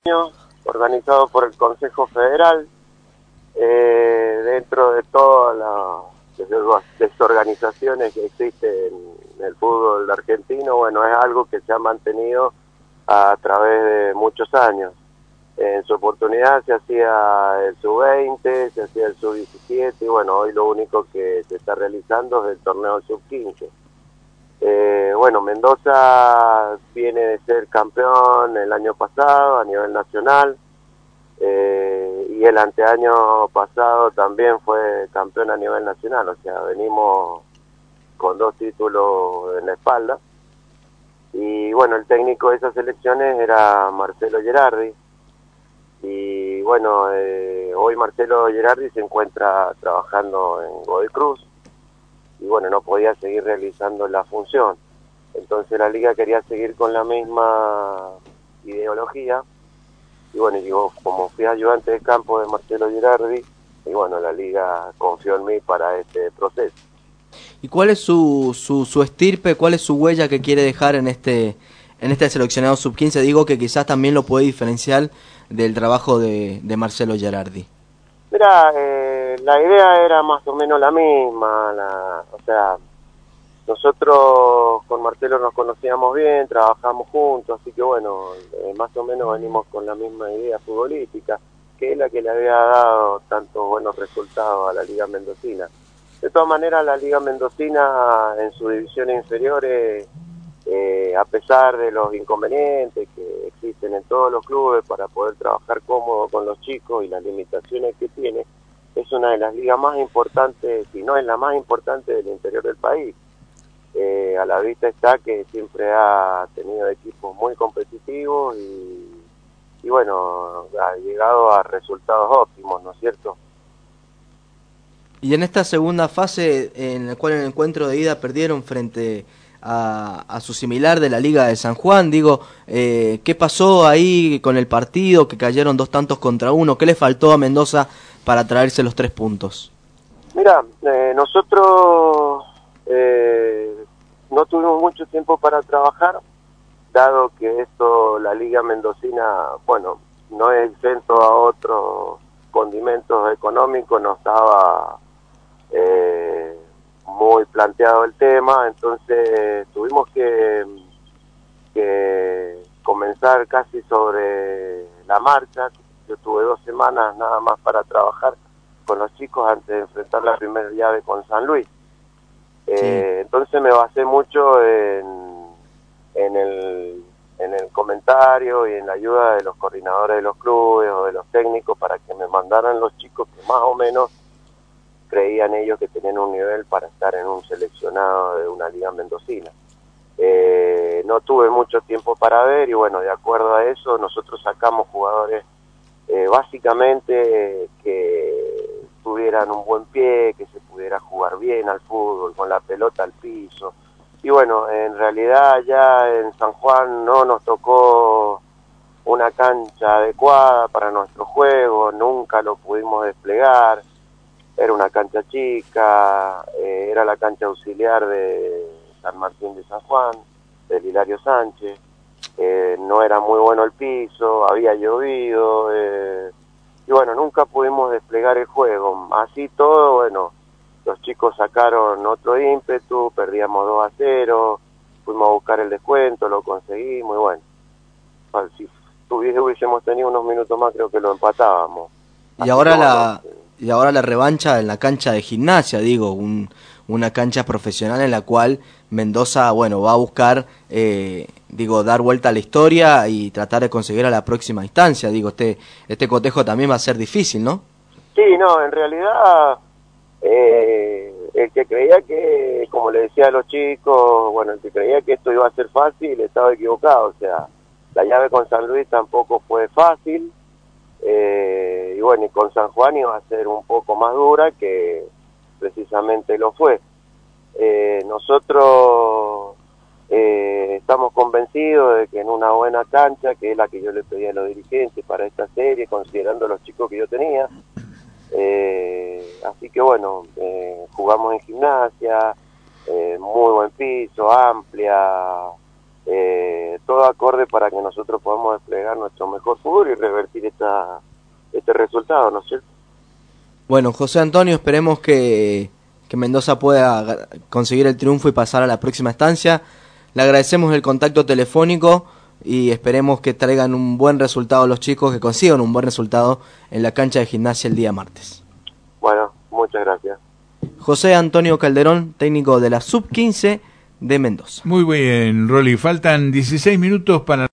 organizado por el Consejo Federal, dentro de todas las desorganizaciones que existen en el fútbol argentino. Bueno, es algo que se ha mantenido a través de muchos años. En su oportunidad se hacía el sub-20, se hacía el sub-17 y bueno, hoy lo único que se está realizando es el torneo sub-15. Bueno, Mendoza viene de ser campeón el año pasado a nivel nacional, y el anteaño pasado también fue campeón a nivel nacional, o sea, venimos con 2 títulos en la espalda. Y bueno, el técnico de esas elecciones era Marcelo Gerardi, y bueno, hoy Marcelo Gerardi se encuentra trabajando en Godoy Cruz, y bueno, no podía seguir realizando la función. Entonces la liga quería seguir con la misma ideología, y bueno, yo como fui ayudante de campo de Marcelo Gerardi, y bueno, la liga confió en mí para este proceso. ¿Y cuál es su estirpe, cuál es su huella que quiere dejar en este seleccionado sub-15? Digo que quizás también lo puede diferenciar del trabajo de Marcelo Gerardi. Mira, la idea era más o menos la misma, o sea, nosotros con Marcelo nos conocíamos bien, trabajamos juntos, así que bueno, más o menos venimos con la misma idea futbolística, que es la que le había dado tantos buenos resultados a la Liga Mendocina. De todas maneras, la Liga Mendocina en sus divisiones inferiores, a pesar de los inconvenientes que existen en todos los clubes para poder trabajar cómodo con los chicos y las limitaciones que tiene, es una de las ligas más importantes, si no es la más importante del interior del país. A la vista está que siempre ha tenido equipos muy competitivos y bueno, ha llegado a resultados óptimos, ¿no es cierto? Y en esta segunda fase, en la cual en el encuentro de ida perdieron frente a su similar de la Liga de San Juan, digo, ¿qué pasó ahí con el partido? Que cayeron 2 tantos contra 1. ¿Qué le faltó a Mendoza para traerse los 3 puntos? Mira, nosotros no tuvimos mucho tiempo para trabajar, dado que esto, la Liga Mendocina, bueno, no es exento a otros condimentos económicos, no estaba muy planteado el tema, entonces tuvimos que comenzar casi sobre la marcha. Yo tuve 2 semanas nada más para trabajar con los chicos antes de enfrentar la primera llave con San Luis. Sí. Entonces me basé mucho en el comentario y en la ayuda de los coordinadores de los clubes o de los técnicos para que me mandaran los chicos que más o menos creían ellos que tenían un nivel para estar en un seleccionado de una liga mendocina. No tuve mucho tiempo para ver y bueno, de acuerdo a eso nosotros sacamos jugadores básicamente que tuvieran un buen pie, que se pudiera jugar bien al fútbol, con la pelota al piso. Y bueno, en realidad ya en San Juan no nos tocó una cancha adecuada para nuestro juego, nunca lo pudimos desplegar. Era una cancha chica, era la cancha auxiliar de San Martín de San Juan, del Hilario Sánchez. No era muy bueno el piso, había llovido, y bueno, nunca pudimos desplegar el juego. Así todo, bueno, los chicos sacaron otro ímpetu, perdíamos 2-0, fuimos a buscar el descuento, lo conseguimos, y bueno, si hubiésemos tenido unos minutos más, creo que lo empatábamos. Y Así que ahora bueno, la revancha en la cancha de Gimnasia, digo, una cancha profesional en la cual Mendoza, bueno, va a buscar, digo, dar vuelta a la historia y tratar de conseguir a la próxima instancia. Digo, este cotejo también va a ser difícil, ¿no? sí, no, en realidad el que creía que, como le decía a los chicos, bueno, el que creía que esto iba a ser fácil estaba equivocado. O sea, la llave con San Luis tampoco fue fácil, y bueno, y con San Juan iba a ser un poco más dura, que precisamente lo fue. Nosotros estamos convencidos de que en una buena cancha, que es la que yo le pedí a los dirigentes para esta serie, considerando los chicos que yo tenía, así que bueno, jugamos en Gimnasia, muy buen piso, amplia, todo acorde para que nosotros podamos desplegar nuestro mejor fútbol y revertir este resultado, ¿no es cierto? Bueno, José Antonio, esperemos que Mendoza pueda conseguir el triunfo y pasar a la próxima estancia. Le agradecemos el contacto telefónico y esperemos que traigan un buen resultado los chicos, que consigan un buen resultado en la cancha de Gimnasia el día martes. Bueno, muchas gracias. José Antonio Calderón, técnico de la Sub-15 de Mendoza. Muy bien, Rolly. Faltan 16 minutos para...